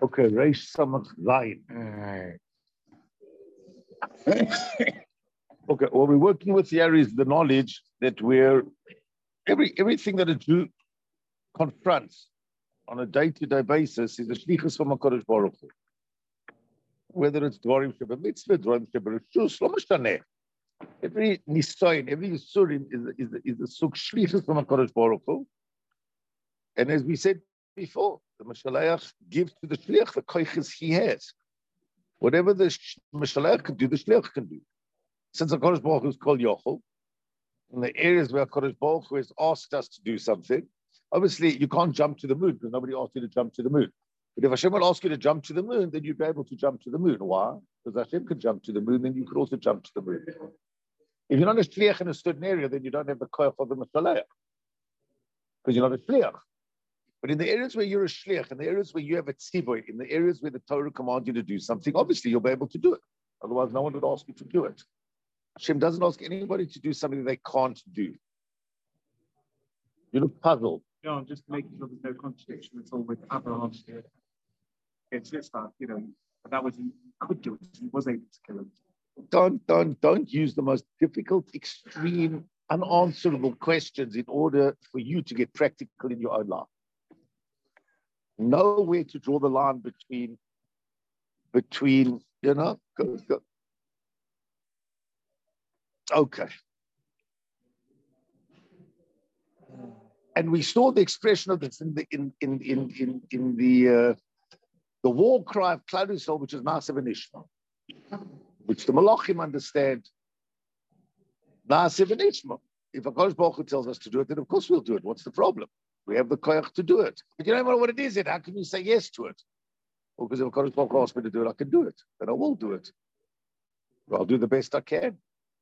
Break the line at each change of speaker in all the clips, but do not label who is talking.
Okay, Reish Samach Zayin. Okay, what we're working with here is the knowledge that everything that a Jew confronts on a day-to-day basis is a shlichus from HaKadosh Baruch Hu. Whether it's Dvarim Sheba Mitzvah, Dvarim Sheba Rishus, Lo Mishtaneh. Every nisayin, every yisurim is a suk shlichus from HaKadosh Baruch Hu. And as we said before, the Mashalayach gives to the shliach the koiches he has. Whatever the Mashalayach can do, the shliach can do. Since HaKadosh Baruch Hu is called Yochel, in the areas where HaKadosh Baruch Hu has asked us to do something, obviously you can't jump to the moon because nobody asked you to jump to the moon. But if Hashem will ask you to jump to the moon, then you'd be able to jump to the moon. Why? Because Hashem could jump to the moon, then you could also jump to the moon. If you're not a shliach in a certain area, then you don't have the koyach of the Mashalayach because you're not a shliach. But in the areas where you're a shliach, in the areas where you have a tzivoy, in the areas where the Torah commands you to do something, obviously you'll be able to do it. Otherwise, no one would ask you to do it. Hashem doesn't ask anybody to do something they can't do. You look puzzled.
No, I'm just making sure there's no contradiction at all with Abraham. It's just that, that was, he could do it. He was able to kill him.
Don't use the most difficult, extreme, unanswerable questions in order for you to get practical in your own life. Know where to draw the line between go. Okay. And we saw the expression of this in the war cry of Klal Yisrael, which is Na'aseh v'nishma, which the Malachim understand. Na'aseh v'nishma. If HaKadosh Baruch Hu tells us to do it, then of course we'll do it. What's the problem? We have the koyach to do it. But you don't know what it is. How can you say yes to it? Well, because if HaKadosh Baruch Hu asks me to do it, I can do it. Then I will do it. I'll do the best I can.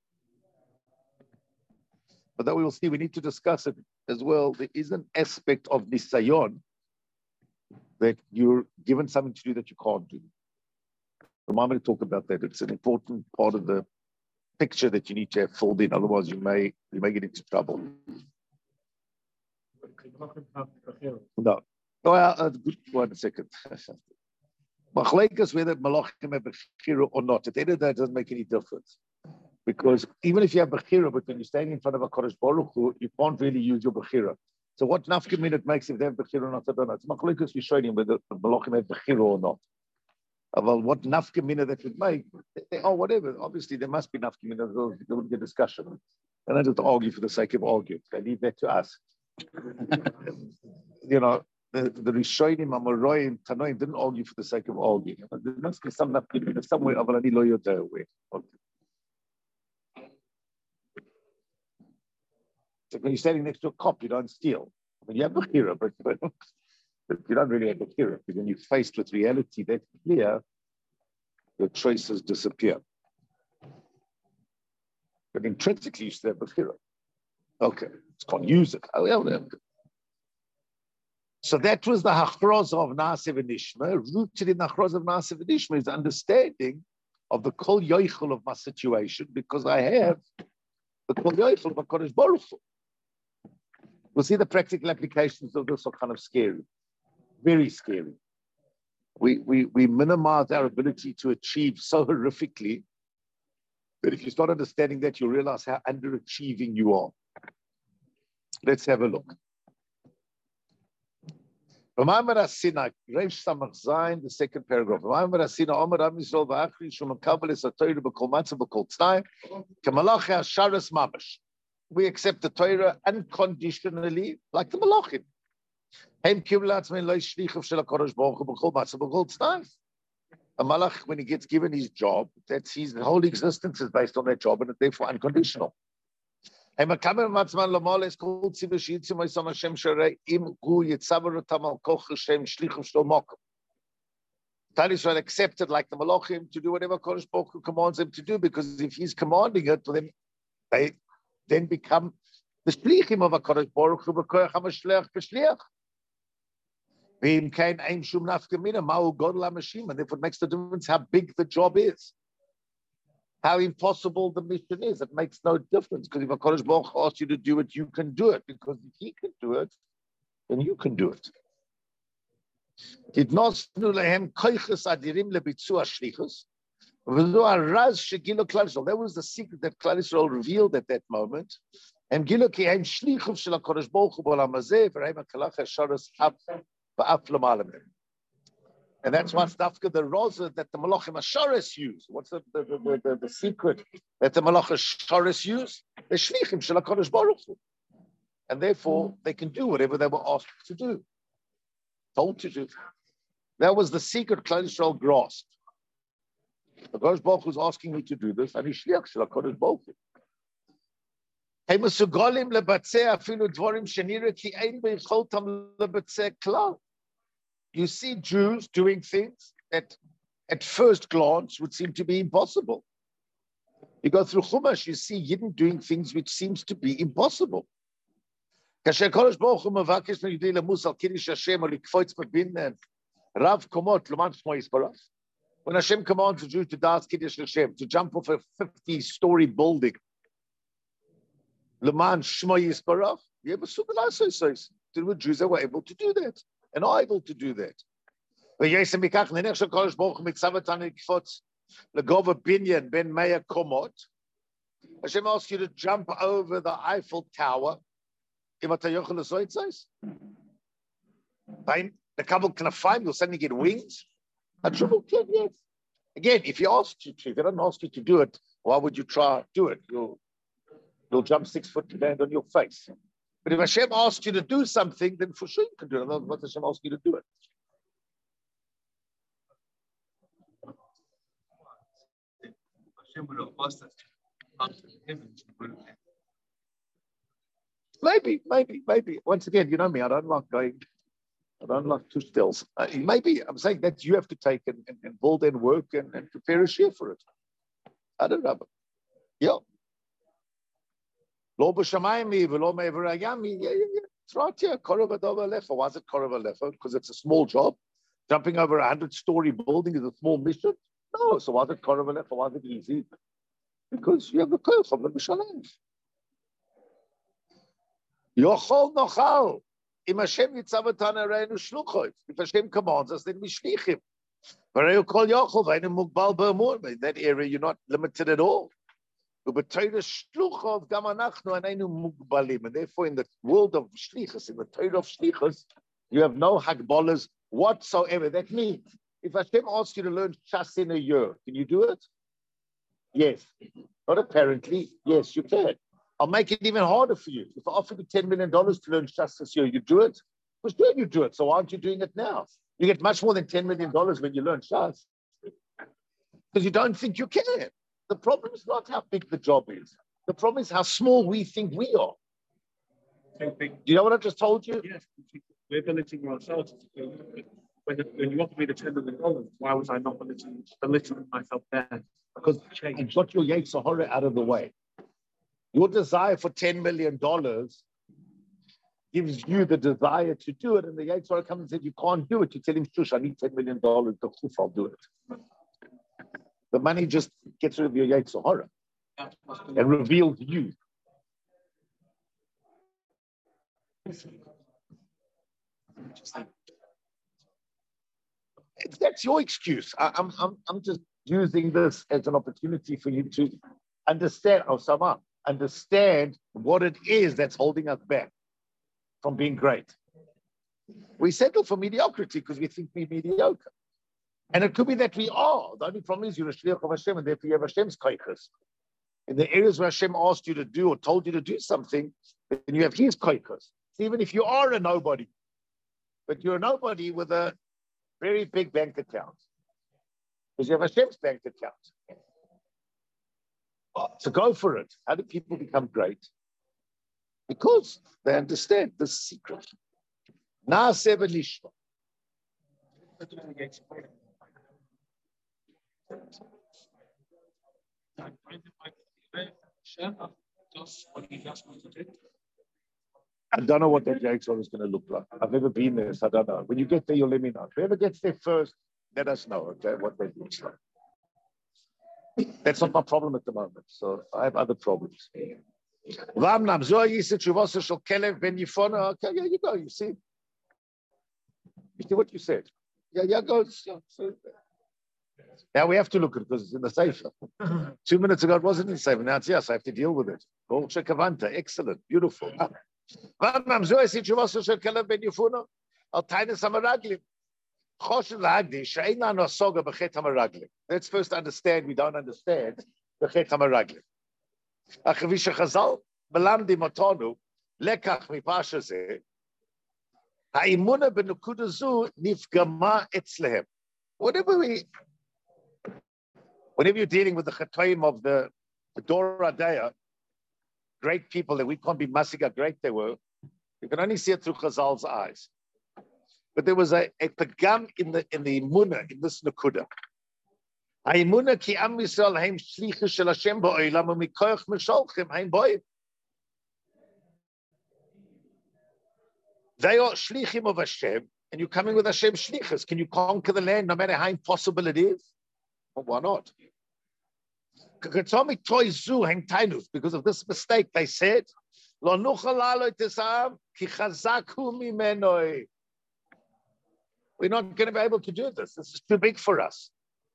But then we will see, we need to discuss it as well. There is an aspect of nisayon that you're given something to do that you can't do. I'm going to talk about that. It's an important part of the picture that you need to have filled in. Otherwise, you may get into trouble. No. Good. 1 second. Machlekes whether malachim have bechira or not. At the end of the day, it doesn't make any difference. Because even if you have bechira, but when you're standing in front of a Kodesh Baruch Hu, you can't really use your bechira. So what nafka it makes if they have bechira or not, I don't know. It's machlekes we showed him whether malachim have bechira or not. Well, what nafka that would make, whatever. Obviously, there must be nafka there would be a discussion. And I just argue for the sake of arguing. I leave that to us. The Rishonim, Amoraim, Tanoim didn't argue for the sake of arguing. There must be some nafka somewhere. Avalani lo yodeh where. So when you're standing next to a cop, you don't steal. I mean, you have bechira, but you don't really have bechira. Because when you're faced with reality that's clear, your choices disappear. But intrinsically, you still have bechira. Okay, just can't use it. So that was the hachroz of Na'aseh v'nishma. Rooted in the hachroz of Na'aseh v'nishma is understanding of the kol yoichel of my situation, because I have the kol yoichel of HaKadosh Baruch Hu. We'll see the practical applications of this are kind of scary, very scary. We minimize our ability to achieve so horrifically that if you start understanding that, you'll realize how underachieving you are. Let's have a look. The second paragraph. We accept the Torah unconditionally, like the Malachim. A Malach, when he gets given his job, that's his whole existence is based on that job, and it's therefore unconditional. Klal Yisrael accepted, like the Malachim, to do whatever Kodesh Baruch Hu commands them to do, because if he's commanding it, then they then become the shlichim of HaKadosh Baruch Hu b'koyach ha'mashliach b'shliach. V'im kain ein shum nafka mina ma'u godel ha'mashim, and therefore it makes the difference how big the job is, how impossible the mission is. It makes no difference, because if HaKadosh Baruch Hu asks you to do it, you can do it, because if he can do it, then you can do it. Did not lehem koiches adirim lebitzua shlichus. That was the secret that Klal Yisrael revealed at that moment. And Gilu ki hem shlichus shel HaKadosh Baruch Hu b'olam hazeh v'reim ha'kalach ha'sharas ba'af l'malam. And that's what's dafka the rosa that the Malachim Hasharis use. What's the secret that the Malachim Hasharis use? The shlichim shel HaKadosh Baruch Hu. And therefore, they can do whatever they were asked to do, told to do. That was the secret Klal Yisrael grasped. The HaKadosh Baruch Hu is asking me to do this, and he's shliach shel HaKadosh Baruch Hu. הם מסוגלים לבצע אפילו דברים שנראה כי אין ביכולתם לבצע כלל. You see Jews doing things that at first glance would seem to be impossible. You go through Chumash, you see Yidden doing things which seems to be impossible. כאשר הקדוש ברוך הוא מבקש מיהודי למוס על קידוש השם או לקפוץ בבניין רב קומות למען שמו יתברך. When Hashem commands a Jew to dance Kiddush Hashem, to jump off a 50-story building, L'man Shmo Yisbarach, the Jews that were able to do that, and are able to do that. Hashem asks you to jump over the Eiffel Tower. The couple can find you'll suddenly get wings. Yes. Again, if he asks you to, if they don't ask you to do it, why would you try to do it? You'll jump 6 foot to land on your face. But if Hashem asks you to do something, then for sure you can do it. Otherwise, Hashem asks you to do it.
Hashem would have asked us to come to him.
Maybe. Once again, you know me, I don't like two stills. Maybe I'm saying that you have to take and build and work and prepare a share for it. I don't know. Yeah. Lo b'shamayim v'lo me'ever hayami. Yeah. It's right here. Korov adova lefa. Why is it korov lefa? Because it's a small job. Jumping over a 100-story building is a small mission. No. So why is it korov lefa? Why is it easy? Because you have the curse of the Mishalim. Yochol nochal. If Hashem commands us, then we shlichim. In that area, you're not limited at all. And therefore, in the world of shlichus, in the Torah of shlichus, you have no hagbolas whatsoever. That means, if Hashem asks you to learn Shas in a year, can you do it? Yes. Not apparently. Yes, you can. I'll make it even harder for you. If I offer you $10 million to learn Shas this year, you do it? For sure you do it. So why aren't you doing it now? You get much more than $10 million when you learn Shas. Because you don't think you can. The problem is not how big the job is. The problem is how small we think we are. Do you know what I just told you?
Yes. We're belittling ourselves. When you offered me the $10 million, why was I not belittling myself then?
Because you got your Yetzer Hara out of the way. Your desire for $10 million gives you the desire to do it, and the Yetzer Hara comes and says, you can't do it. You tell him, shush, I need $10 million, I'll do it. The money just gets rid of your Yetzer Hara and reveals you. That's your excuse. I'm just using this as an opportunity for you to understand, Osama, understand what it is that's holding us back from being great. We settle for mediocrity because we think we're mediocre. And it could be that we are. The only problem is you're a shliach of Hashem, and therefore you have Hashem's koiches. In the areas where Hashem asked you to do or told you to do something, then you have His koiches. So even if you are a nobody, but you're a nobody with a very big bank account, because you have Hashem's bank account. So go for it. How do people become great? Because they understand the secret. Na'aseh v'nishma. I don't know what that Yetzer is going to look like. I've never been there, so I don't know. When you get there, you'll let me know. Whoever gets there first, let us know, okay, what that looks like. That's not my problem at the moment, so I have other problems. Okay, there you go, you see. You see what you said? Yeah, go. So, now we have to look at it because it's in the Sefer. 2 minutes ago it wasn't in the Sefer. Now it's yes, I have to deal with it. Excellent, beautiful. Let's first understand we don't understand בחטא המרגלים. כפי שחז"ל מלמדים אותנו לקח מפרשה זה, האמונה בנקודה זו נפגמה אצלהם. Whenever you're dealing with the chatoim of the Dor Adaya, great people that we can't be masig how great they were, you can only see it through Chazal's eyes. But there was a pagam in the Emunah, in this Nakuda. Ha'emunah ki am Yisrael haim shlichus shel Hashem ba'olam u'mikoach mesholchem haim boim. They are shlichim of Hashem, and you're coming with Hashem shlichus. Can you conquer the land no matter how impossible it is? Well, why not? Because of this mistake, they said, we're not going to be able to do this. This is too big for us.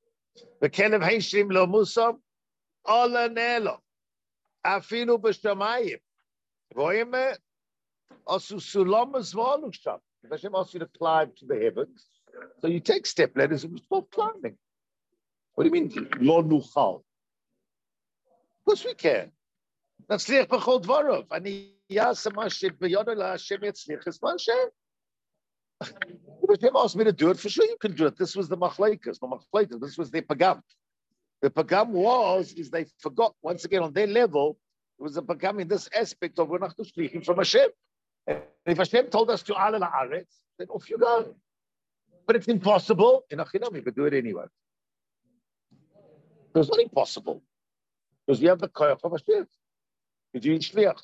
If Hashem asks you to climb to the heavens, so you take step ladders and you start climbing. What do you mean, lo nuchal? Of course we can. Natzliach b'chol dvarav. Ani yaseh ma shebeyodo laHashem yatzliach es man Hashem. If Hashem asked me to do it, for sure you can do it. This was the machlekes. This was their pagam. The pagam is they forgot, once again, on their level, it was a pagam in this aspect of we're not shlichim from Hashem. And if Hashem told us to ala la'aretz, then off you go. But it's impossible. In Achinami, but do it anyway. It's not impossible. Because we have the koyach of Hashem. You're doing shliach.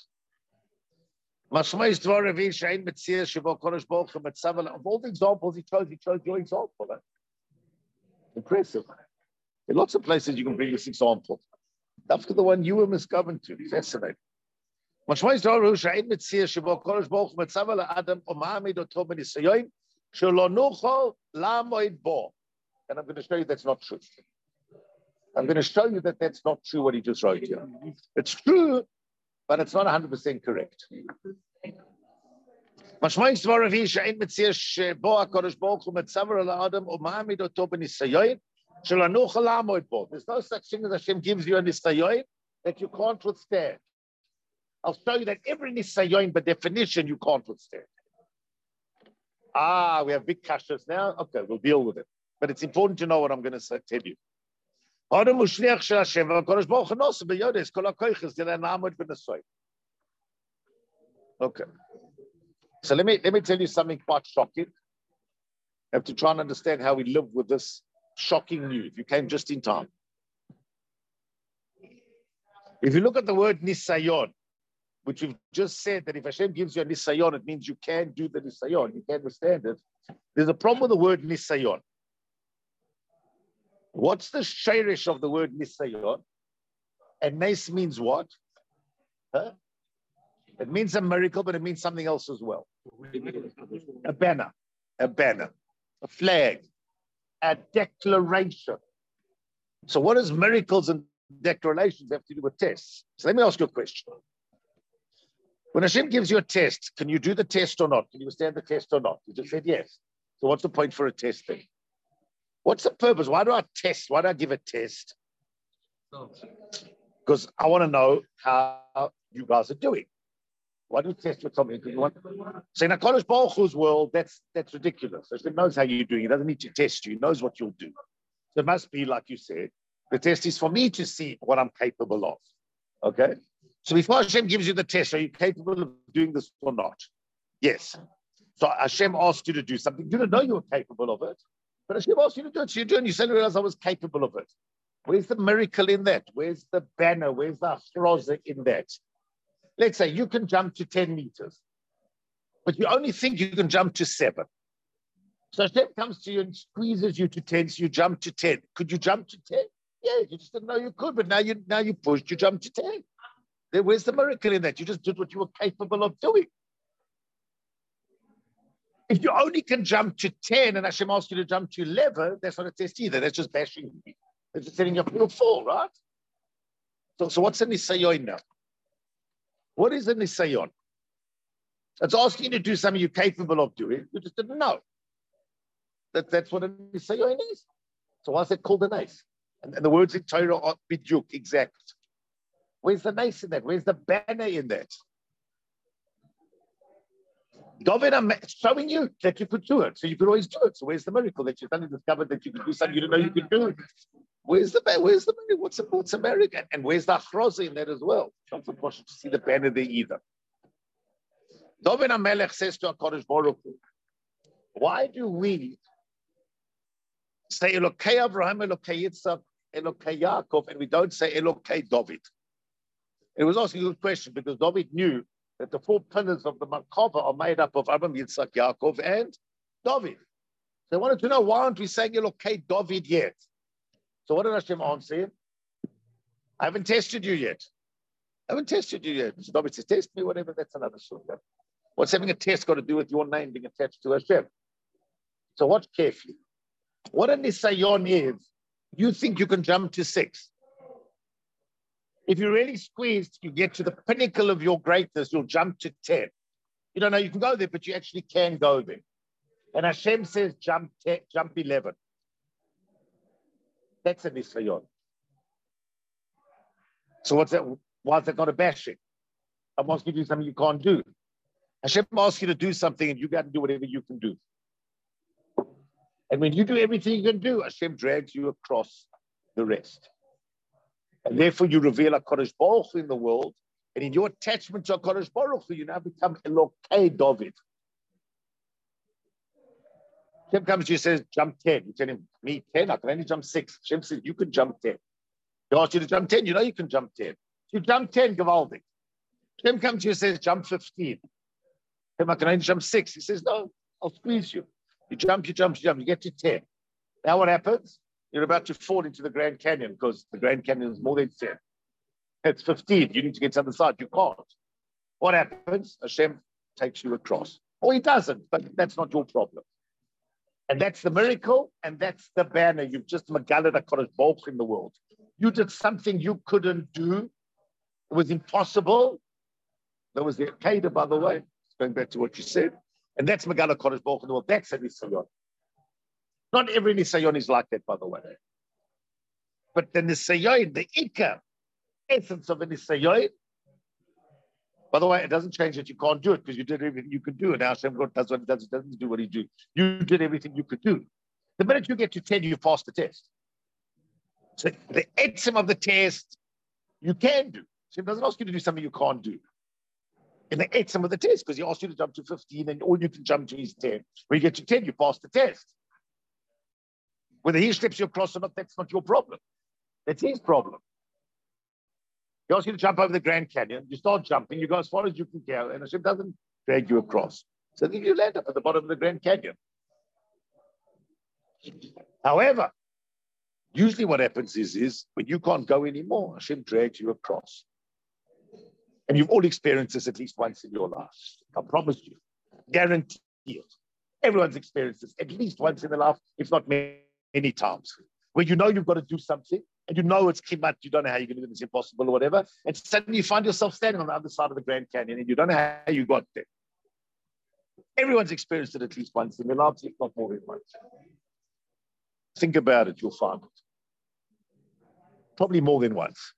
Of all the examples he chose your example. Impressive. In lots of places you can bring this example. After the one you were misgoverned to. Fascinating. And I'm going to show you that's not true. I'm going to show you that that's not true what he just wrote here. It's true, but it's not 100% correct. There's no such thing as Hashem gives you a nisayon that you can't withstand. I'll show you that every nisayon, by definition, you can't withstand. We have big kashas now. Okay, we'll deal with it. But it's important to know what I'm going to tell you. Okay. So let me tell you something quite shocking. I have to try and understand how we live with this shocking news. You came just in time. If you look at the word nisayon, which we've just said that if Hashem gives you a nisayon, it means you can do the nisayon. You can't withstand it. There's a problem with the word nisayon. What's the shirish of the word nisayon? And nes means what? Huh? It means a miracle, but it means something else as well. A banner, a flag, a declaration. So what does miracles and declarations have to do with tests? So let me ask you a question. When Hashem gives you a test, can you do the test or not? Can you withstand the test or not? You just said yes. So what's the point for a test then? What's the purpose? Why do I test? Why do I give a test? Because I want to know how you guys are doing. Why do you test with something? So in HaKadosh Baruch Hu's world, that's ridiculous. Hashem knows how you're doing. He doesn't need to test you. He knows what you'll do. So it must be, like you said, the test is for me to see what I'm capable of. Okay? So before Hashem gives you the test, are you capable of doing this or not? Yes. So Hashem asked you to do something. You didn't know you were capable of it. But Hashem asked you to do it. So you do it and you suddenly realize I was capable of it. Where's the miracle in that? Where's the banner? Where's the achroza in that? Let's say you can jump to 10 meters, but you only think you can jump to 7. So Hashem comes to you and squeezes you to 10, so you jump to 10. Could you jump to 10? Yeah, you just didn't know you could, but now you pushed, you jumped to 10. Then where's the miracle in that? You just did what you were capable of doing. If you only can jump to 10 and Hashem asks you to jump to 11, that's not a test either. That's just bashing you. It's just setting you up for a fall, right? So what's a nisayon now? What is a nisayon? It's asking you to do something you're capable of doing. You just didn't know. That's what a nisayon is. So why is it called a nice? And the words in Torah are bidyuk, exact. Where's the nice in that? Where's the banner in that? David, I'm showing you that you could do it. So you could always do it. So where's the miracle that you've suddenly discovered that you could do something you didn't know you could do? Where's the miracle? What's a miracle? And where's the achroza in that as well? It's not possible to see the banner there either. David HaMelech says to HaKadosh Baruch Hu, why do we say Elokei Abraham, Elokei Yitzchak, Elokei Yaakov, and we don't say Elokei David? It was asking a good question because David knew that the 4 pillars of the Merkava are made up of Abraham, Yitzchak, Yaakov, and David. They wanted to know, why aren't we saying Elokei David yet? So what did Hashem answer him? I haven't tested you yet. So David says, test me, whatever, that's another story. What's having a test got to do with your name being attached to Hashem? So watch carefully. What a nisayon is, you think you can jump to 6. If you're really squeezed, you get to the pinnacle of your greatness, you'll jump to 10. You don't know you can go there, but you actually can go there. And Hashem says, jump 11. That's a nisayon. So what's that? Why is that not a bashing? I'm asking you something you can't do. Hashem asks you to do something and you got to do whatever you can do. And when you do everything you can do, Hashem drags you across the rest. And therefore you reveal HaKadosh Baruch Hu in the world. And in your attachment to HaKadosh Baruch Hu, you now become Elokei David. Hashem comes to you and says, jump 10. You tell him, me 10? I can only jump 6. Hashem says, you can jump 10. He asks you to jump 10. You know you can jump 10. You jump 10, Gavaldik. Hashem comes to you and says, jump 15. I can only jump 6. He says, no, I'll squeeze you. You jump, you get to 10. Now what happens? You're about to fall into the Grand Canyon because the Grand Canyon is more than 10. It's 15. You need to get to the other side. You can't. What happens? Hashem takes you across. Or he doesn't, but that's not your problem. And that's the miracle, and that's the banner. You've just Megalad HaKadosh Baruch Hu in the world. You did something you couldn't do. It was impossible. That was the Akedah, by the way. Going back to what you said. And that's Megalad HaKadosh Baruch Hu in the world. That's a nisayon. Not every nisayon is like that, by the way. But the nisayon, the ikar, essence of a nisayon, by the way, it doesn't change that you can't do it because you did everything you could do. And now Hashem God does what he does, doesn't do what he do. You did everything you could do. The minute you get to 10, you pass the test. So the etzem of the test, you can do. Hashem doesn't ask you to do something you can't do. In the etzem of the test, because he asked you to jump to 15 and all you can jump to is 10. When you get to 10, you pass the test. Whether he slips you across or not, that's not your problem. That's his problem. He asks you to jump over the Grand Canyon. You start jumping. You go as far as you can go, and Hashem doesn't drag you across. So then you land up at the bottom of the Grand Canyon. However, usually what happens is when you can't go anymore, Hashem drags you across. And you've all experienced this at least once in your life. I promise you. Guarantee it. Everyone's experienced this at least once in their life, if not many times. Where you know you've got to do something, and you know it's kimat, you don't know how you're going to do it, it's impossible or whatever, and suddenly you find yourself standing on the other side of the Grand Canyon, and you don't know how you got there. Everyone's experienced it at least once in their lives, if not more than once. Think about it, you'll find it. Probably more than once.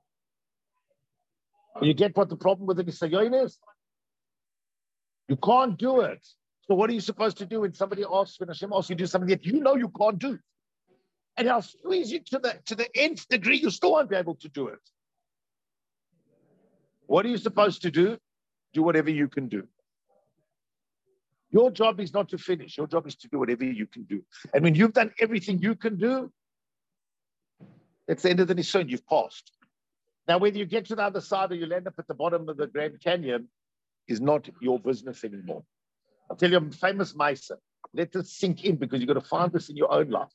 You get what the problem with the nisayon is? You can't do it. So what are you supposed to do when somebody asks, when Hashem asks you to do something that you know you can't do? And I'll squeeze you to the nth degree, you still won't be able to do it. What are you supposed to do? Do whatever you can do. Your job is not to finish. Your job is to do whatever you can do. And when you've done everything you can do, that's the end of the nisayon, you've passed. Now, whether you get to the other side or you'll end up at the bottom of the Grand Canyon is not your business anymore. I'll tell you a famous Maisa. Let this sink in because you've got to find this in your own life.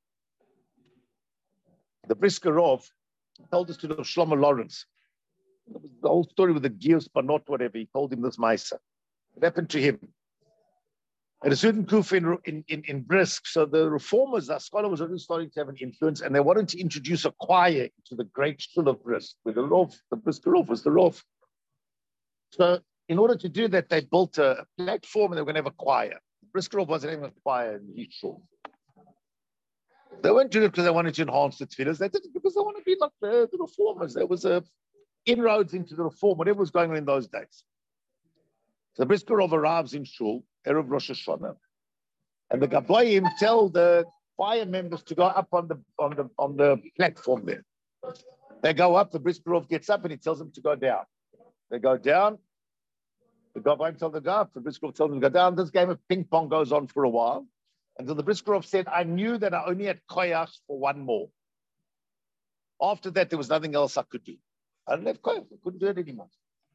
The Briskerov told this to the Shlomo Lawrence. The whole story with the Gius Banot, whatever, he told him this Maisa. It happened to him. At a certain kufa in Brisk, so the reformers, the scholar was already starting to have an influence, and they wanted to introduce a choir into the great shul of Brisk, where the Brisker Rov was the Rov. So in order to do that, they built a platform, and they were going to have a choir. Brisker Rov wasn't having a choir in each shul. They weren't doing it because they wanted to enhance the tefillahs. They did it because they want to be like the reformers. There was inroads into the reform, whatever was going on in those days. So the Brisker Rov arrives in shul, Erev Rosh Hashanah, and the Gaboyim tell the choir members to go up on the platform there. They go up, the Brisker Rov gets up and he tells them to go down. They go down, the Gaboyim tell them to go up, the Brisker Rov tells them to go down. This game of ping pong goes on for a while, until the Brisker Rov said, I knew that I only had koyach for one more. After that, there was nothing else I could do. I didn't have koyach, I couldn't do it anymore.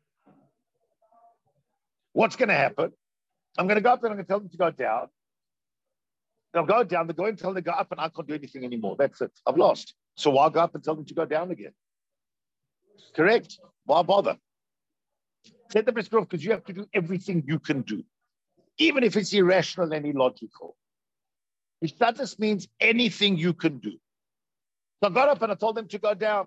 What's going to happen? I'm going to go up and I'm going to tell them to go down. They'll go down, they're going to tell them to go up, and I can't do anything anymore. That's it. I've lost. So why go up and tell them to go down again? Correct. Why bother? Said the Brisker Rov, because you have to do everything you can do, even if it's irrational and illogical. Ishtatus means anything you can do. So I got up and I told them to go down.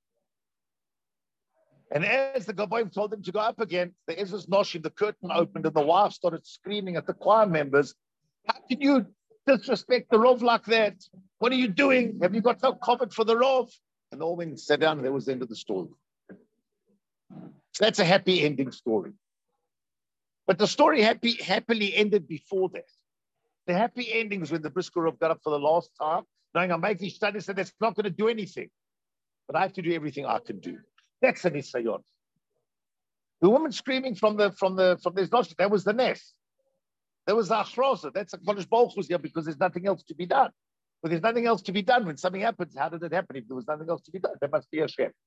And as the Gaboyim told them to go up again, the Ezra's Noshim, the curtain opened and the wife started screaming at the choir members, how can you disrespect the Rov like that? What are you doing? Have you got no comment for the Rov? And all went and sat down, and that was the end of the story. So that's a happy ending story. But the story happily ended before that. The happy ending was when the Brisker Rov got up for the last time, knowing I'm making studies, and that's not going to do anything. But I have to do everything I can do. That's a nisayon. The woman screaming from this nosh, that was the nest. There was the achroza. That's a Kodesh Baruch Hu's here because there's nothing else to be done. But there's nothing else to be done. When something happens, how did it happen? If there was nothing else to be done, there must be a Shem.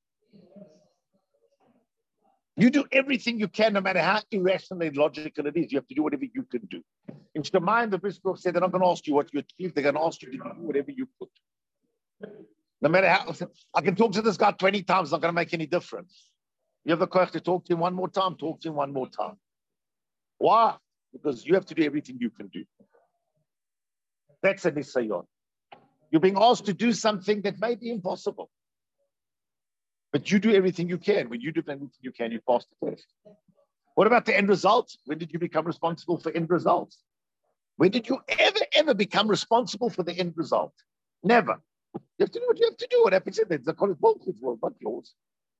You do everything you can, no matter how irrational and illogical it is. You have to do whatever you can do. In Shemaim, the Brisker Rov said, they're not going to ask you what you achieved. They're going to ask you to do whatever you could. No matter how, I can talk to this guy 20 times, it's not going to make any difference. You have the courage to talk to him one more time, talk to him one more time. Why? Because you have to do everything you can do. That's a nisayon. You're being asked to do something that may be impossible. But you do everything you can. When you do everything you can, you pass the test. What about the end result? When did you become responsible for end results? When did you ever become responsible for the end result? Never. You have to do what you have to do. What happens in there? It's a Kodesh Baruch Hu's world, not yours.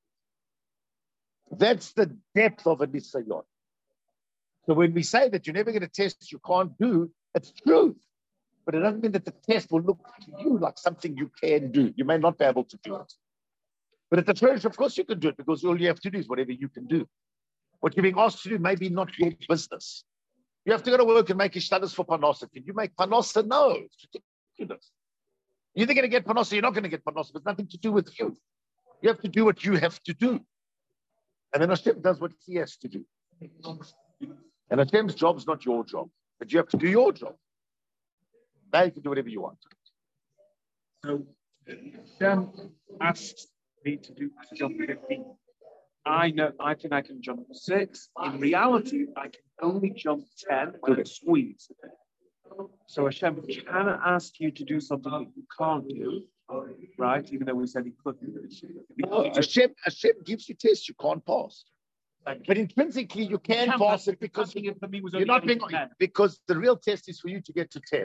That's the depth of a nisayon. So when we say that you're never going to test you can't do, it's true. But it doesn't mean that the test will look to you like something you can do. You may not be able to do it. But at the church, of course you can do it, because all you have to do is whatever you can do. What you're being asked to do may be not your business. You have to go to work and make ishtadus for parnasa. Can you make parnasa? No, it's ridiculous. You're either going to get parnasa, you're not going to get parnasa. It's nothing to do with you. You have to do what you have to do. And then Hashem does what he has to do. And Hashem's job is not your job, but you have to do your job. Now you can do whatever you want.
So Hashem asks me to jump 15. I know I think I can jump 6. In reality, I can only jump 10 when I squeeze. So Hashem can ask you to do something that you can't do, right? Even though we said he couldn't.
No, Hashem gives you tests you can't pass. But intrinsically, you can pass it because you're not being, because the real test is for you to get to 10.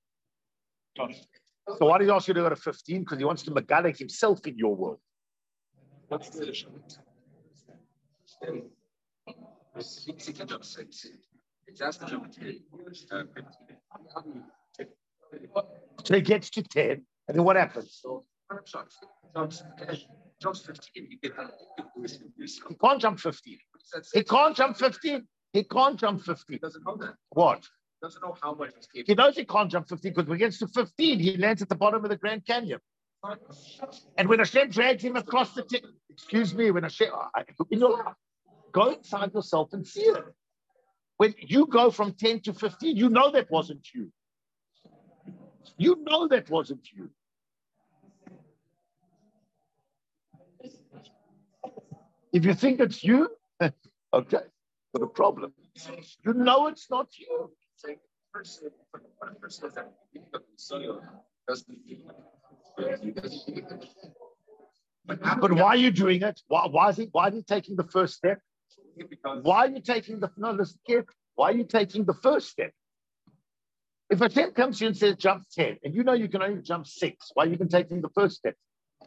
So why did he ask you to go to 15? Because he wants to megalek himself in your world.
What's the it's asked to jump 10.
So he gets to 10, and then what happens?
Jumps 15.
He can't jump 15. He can't jump 15. He can't jump 15.
Doesn't know that.
What?
Doesn't know how much he's capable.
He knows he can't jump 15 because when he gets to 15, he lands at the bottom of the Grand Canyon. And when Hashem drags him across the excuse me, when Hashem, go inside yourself and see it. When you go from 10 to 15, you know that wasn't you. You know that wasn't you. If you think it's you, okay, got a problem. You know it's not you.
person says that soil doesn't
But why are you doing it? Why is he taking the first step?
because
Why are you taking the no? Listen, kid. Why are you taking the first step? If a 10 comes to you and says jump 10, and you know you can only jump 6, why are you even taking the first step?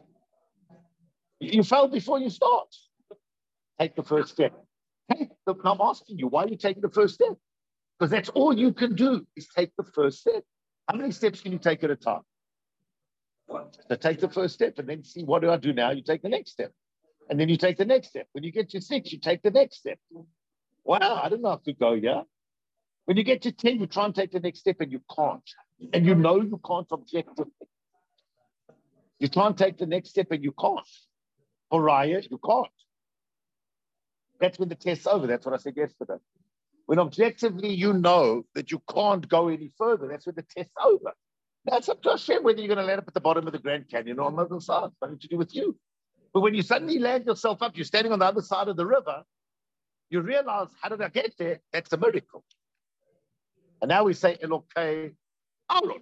You failed before you start. Take the first step. I'm asking you, why are you taking the first step? Because that's all you can do is take the first step. How many steps can you take at a time? So take the first step and then see, what do I do now? You take the next step. And then you take the next step. When you get to 6, you take the next step. Wow, I don't know how to go, yeah? When you get to 10, you try and take the next step and you can't. And you know you can't objectively. You try and take the next step and you can't. Pariah, you can't. That's when the test's over. That's what I said yesterday. When objectively you know that you can't go any further, that's when the test's over. That's up to Hashem whether you're going to land up at the bottom of the Grand Canyon or on the other side. Nothing to do with you. But when you suddenly land yourself up, you're standing on the other side of the river, you realize, how did I get there? That's a miracle. And now we say, Elokei Arut.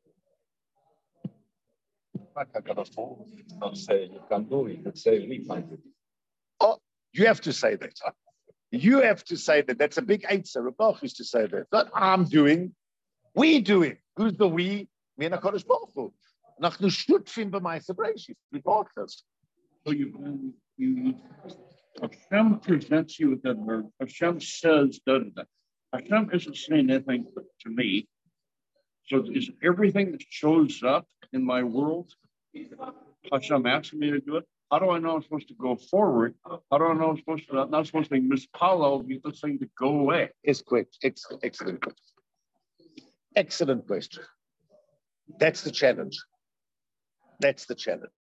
not say you can do it, but say we can do it.
Oh, you have to say that. You have to say that. That's a big answer. Rebach used to say that. Not I'm doing, we doing. Who's the we? Me and HaKadosh Baruch Hu. Nachnu shutfim b'ma'aseh bereishis. We partners.
So you Hashem presents you with that verb. Hashem says that. Hashem isn't saying anything to me. So is everything that shows up in my world, Hashem asking me to do it? How do I know I'm supposed to go forward? How do I know I'm not supposed to be mispalo, be this thing to go away?
It's quick. Excellent question. Excellent question. That's the challenge. That's the challenge.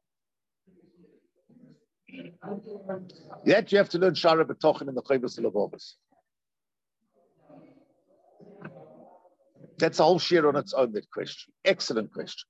Yet you have to learn Shara B'tochen in the Chayvus Levovus. That's a whole share on its own, that question. Excellent question.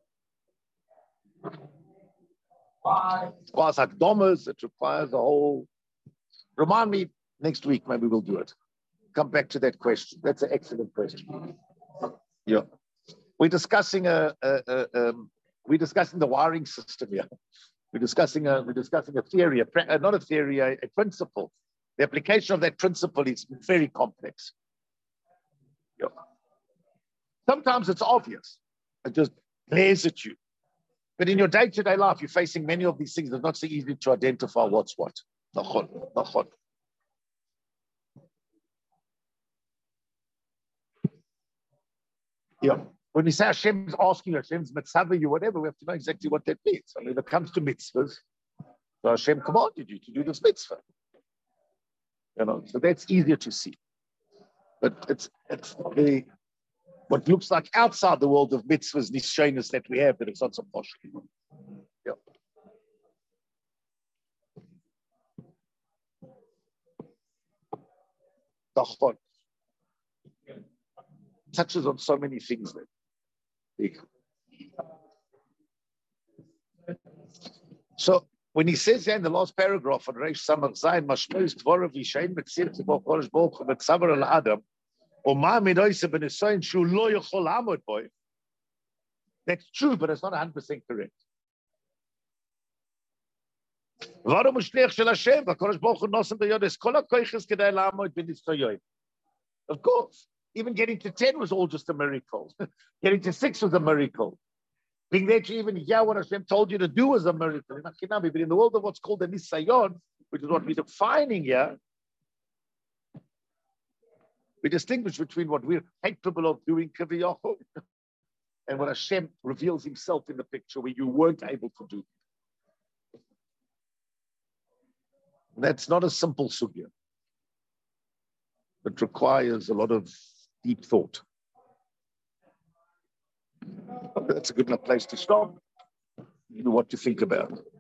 It requires Hakdomas, it requires a whole... Remind me next week, maybe we'll do it. Come back to that question. That's an excellent question. Yeah. We're discussing the wiring system here. We're discussing a theory, not a theory, a principle. The application of that principle is very complex. Yeah. Sometimes it's obvious. It just glares at you. But in your day-to-day life, you're facing many of these things. It's not so easy to identify what's what. Nachon. Yeah. When we say Hashem's asking you, Hashem's mitzvah you, whatever, we have to know exactly what that means. I mean, when it comes to mitzvahs, so Hashem commanded you to do this mitzvah. You know, so that's easier to see. But it's what looks like outside the world of mitzvahs, these shyness that we have, that it's not so posh. Yeah. Dachon touches on so many things there. So when he says here in the last paragraph on Reish Samach Zayin, Mashmois Dvorav Yishayin Metzir Tzibor Kodesh Baruch Hu Metzaver Al Adam Oma Midoise B'Nisayin Shu Lo Yochol Amod Boy. That's true, but it's not 100% correct. Varum Ushliach Shel Hashem VaKodesh Baruch Hu Nosem B'Yodes Kol HaKoiches Kedei La'amod B'Nisayin. Of course, even getting to 10 was all just a miracle. Getting to 6 was a miracle. Being there to even hear what Hashem told you to do was a miracle. But in the world of what's called the Nisayon, which is what we're defining here, we distinguish between what we're capable of doing, Kaviyachol, and what Hashem reveals himself in the picture where you weren't able to do. That's not a simple sugya. It requires a lot of deep thought. That's a good enough place to stop. You know what to think about.